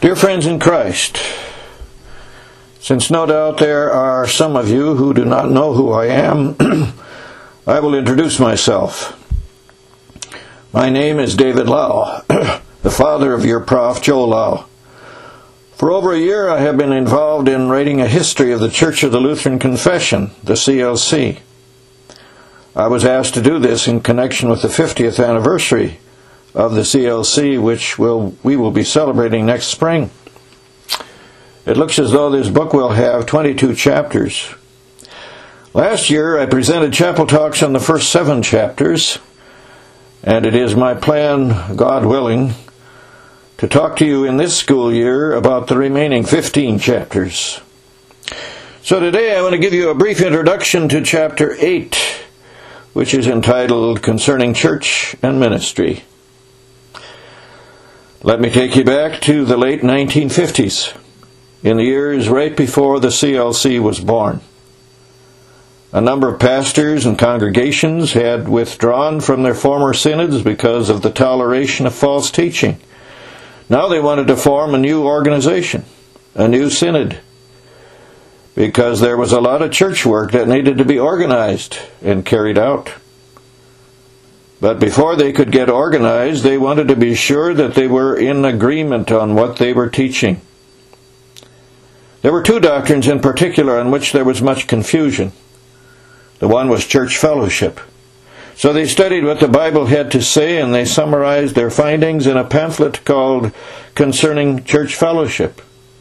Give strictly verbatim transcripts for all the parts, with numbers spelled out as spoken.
Dear friends in Christ, since no doubt there are some of you who do not know who I am, I will introduce myself. My name is David Lau, the father of your Prof Joe Lau. For over a year I have been involved in writing a history of the Church of the Lutheran Confession, the C L C. I was asked to do this in connection with the fiftieth anniversary of the C L C, which will, we will be celebrating next spring. It looks as though this book will have twenty-two chapters. Last year I presented chapel talks on the first seven chapters, and it is my plan, God willing, to talk to you in this school year about the remaining fifteen chapters. So today I want to give you a brief introduction to chapter eight, which is entitled Concerning Church and Ministry. Let me take you back to the late nineteen fifties, in the years right before the C L C was born. A number of pastors and congregations had withdrawn from their former synods because of the toleration of false teaching. Now they wanted to form a new organization, a new synod, because there was a lot of church work that needed to be organized and carried out. But before they could get organized, they wanted to be sure that they were in agreement on what they were teaching. There were two doctrines in particular on which there was much confusion. The one was church fellowship. So they studied what the Bible had to say, and they summarized their findings in a pamphlet called Concerning Church Fellowship,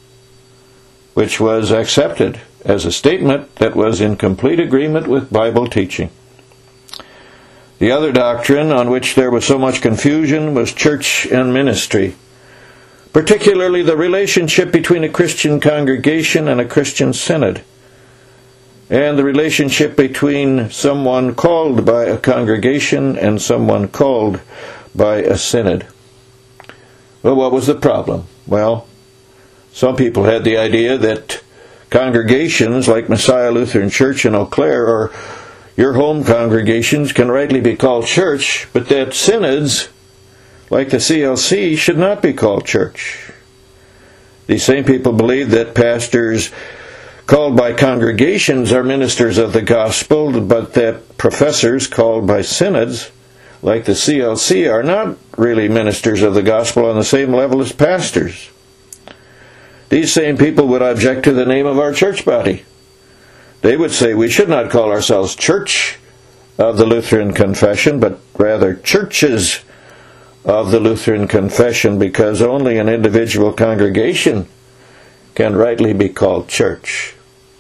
which was accepted as a statement that was in complete agreement with Bible teaching. The other doctrine on which there was so much confusion was church and ministry, particularly the relationship between a Christian congregation and a Christian synod, and the relationship between someone called by a congregation and someone called by a synod. Well, what was the problem? Well, some people had the idea that congregations like Messiah Lutheran Church in Eau Claire or your home congregations can rightly be called church, but that synods like the C L C should not be called church. These same people believe that pastors called by congregations are ministers of the gospel, but that professors called by synods like the C L C are not really ministers of the gospel on the same level as pastors. These same people would object to the name of our church body. They would say we should not call ourselves Church of the Lutheran Confession, but rather Churches of the Lutheran Confession, because only an individual congregation can rightly be called church.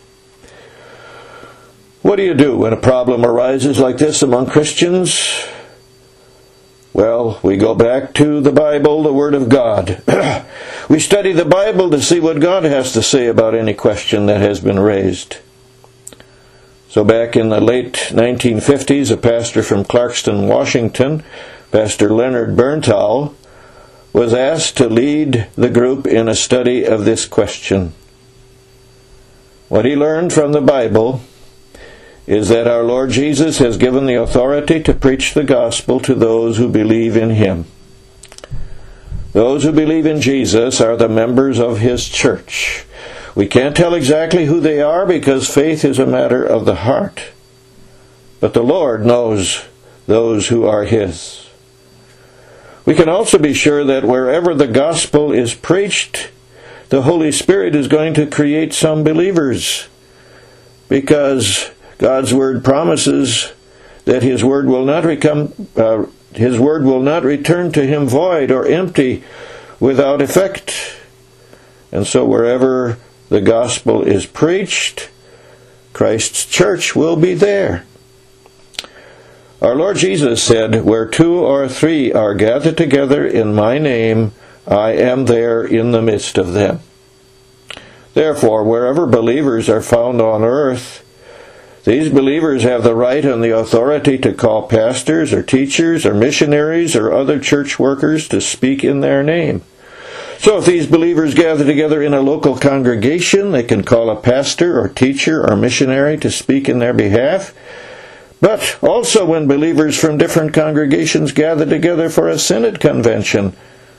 What do you do when a problem arises like this among Christians? Well, we go back to the Bible, the Word of God. We study the Bible to see what God has to say about any question that has been raised. So back in the late nineteen fifties, a pastor from Clarkston, Washington, Pastor Leonard Berntal, was asked to lead the group in a study of this question. What he learned from the Bible is that our Lord Jesus has given the authority to preach the gospel to those who believe in Him. Those who believe in Jesus are the members of His church. We can't tell exactly who they are because faith is a matter of the heart. But the Lord knows those who are His. We can also be sure that wherever the gospel is preached, the Holy Spirit is going to create some believers, because God's Word promises that His Word will not become, uh, His Word will not return to Him void or empty without effect. And so wherever the gospel is preached, Christ's church will be there. Our Lord Jesus said, "Where two or three are gathered together in my name, I am there in the midst of them." Therefore, wherever believers are found on earth, these believers have the right and the authority to call pastors or teachers or missionaries or other church workers to speak in their name. So if these believers gather together in a local congregation, they can call a pastor or teacher or missionary to speak in their behalf. But also when believers from different congregations gather together for a synod convention,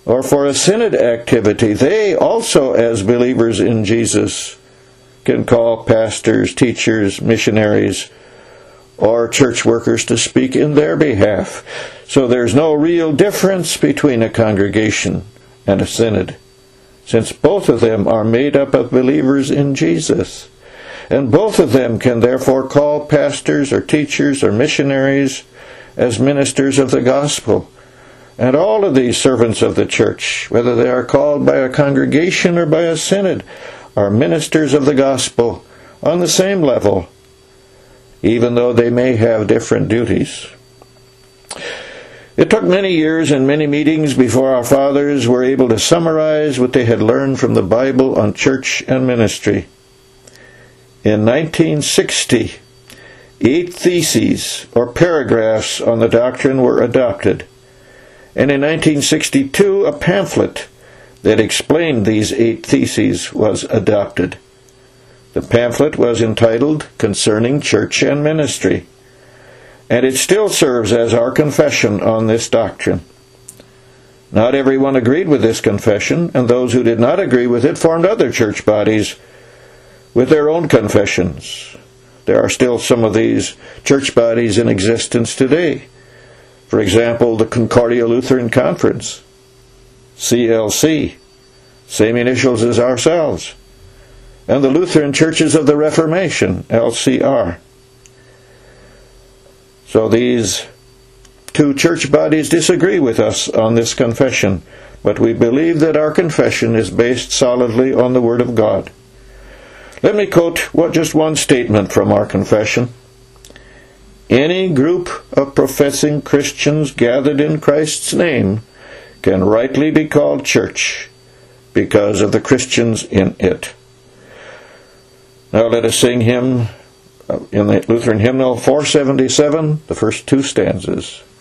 or for a synod activity, they also, as believers in Jesus, can call pastors, teachers, missionaries, or church workers to speak in their behalf. So there's no real difference between a congregation and a synod, since both of them are made up of believers in Jesus. And both of them can therefore call pastors or teachers or missionaries as ministers of the gospel. And all of these servants of the church, whether they are called by a congregation or by a synod, are ministers of the gospel on the same level, even though they may have different duties. It took many years and many meetings before our fathers were able to summarize what they had learned from the Bible on church and ministry. In nineteen sixty, eight theses or paragraphs on the doctrine were adopted, and in nineteen sixty-two a pamphlet that explained these eight theses was adopted. The pamphlet was entitled Concerning Church and Ministry, and it still serves as our confession on this doctrine. Not everyone agreed with this confession, and those who did not agree with it formed other church bodies with their own confessions. There are still some of these church bodies in existence today. For example, the Concordia Lutheran Conference, C L C, same initials as ourselves, and the Lutheran Churches of the Reformation, L C R. So these two church bodies disagree with us on this confession, but we believe that our confession is based solidly on the Word of God. Let me quote what, just one statement from our confession. Any group of professing Christians gathered in Christ's name can rightly be called church because of the Christians in it. Now let us sing hymn in the Lutheran hymnal four seventy-seven, the first two stanzas.